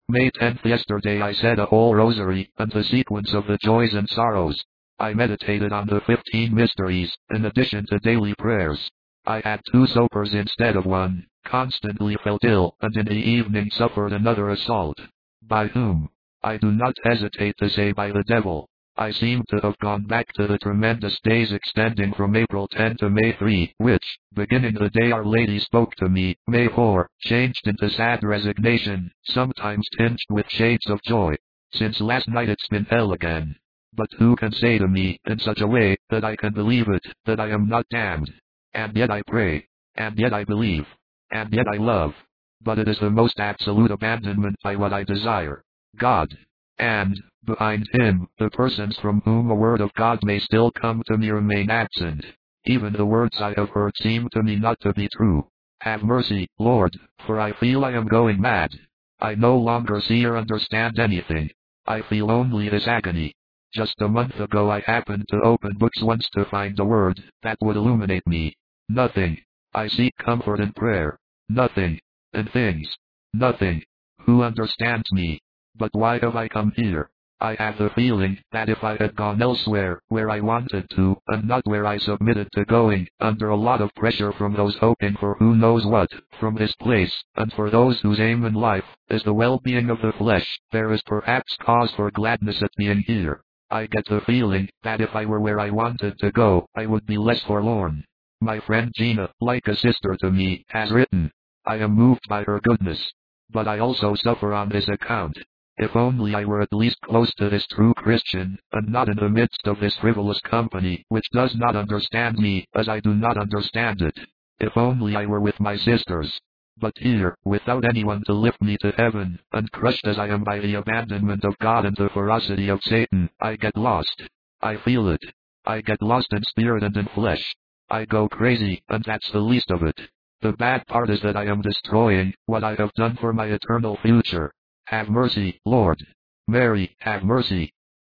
May 10th. Yesterday I said a whole rosary and the sequence of the joys and sorrows. I meditated on the 15 mysteries, in addition to daily prayers. I had 2 suppers instead of 1, constantly felt ill, and in the evening suffered another assault. By whom? I do not hesitate to say by the devil. I seem to have gone back to the tremendous days extending from April 10 to May 3, which, beginning the day Our Lady spoke to me, May 4, changed into sad resignation, sometimes tinged with shades of joy. Since last night it's been hell again. But who can say to me, in such a way, that I can believe it, that I am not damned? And yet I pray. And yet I believe. And yet I love. But it is the most absolute abandonment by what I desire. God. And, behind him, the persons from whom a word of God may still come to me remain absent. Even the words I have heard seem to me not to be true. Have mercy, Lord, for I feel I am going mad. I no longer see or understand anything. I feel only this agony. Just a month ago I happened to open books once to find a word that would illuminate me. Nothing. I seek comfort in prayer. Nothing. In things. Nothing. Who understands me? But why have I come here? I have the feeling that if I had gone elsewhere, where I wanted to, and not where I submitted to going, under a lot of pressure from those hoping for who knows what, from this place, and for those whose aim in life is the well-being of the flesh, there is perhaps cause for gladness at being here. I get the feeling that if I were where I wanted to go, I would be less forlorn. My friend Gina, like a sister to me, has written. I am moved by her goodness. But I also suffer on this account. If only I were at least close to this true Christian, and not in the midst of this frivolous company, which does not understand me, as I do not understand it. If only I were with my sisters. But here, without anyone to lift me to heaven, and crushed as I am by the abandonment of God and the ferocity of Satan, I get lost. I feel it. I get lost in spirit and in flesh. I go crazy, and that's the least of it. The bad part is that I am destroying what I have done for my eternal future. Have mercy, Lord. Mary, have mercy.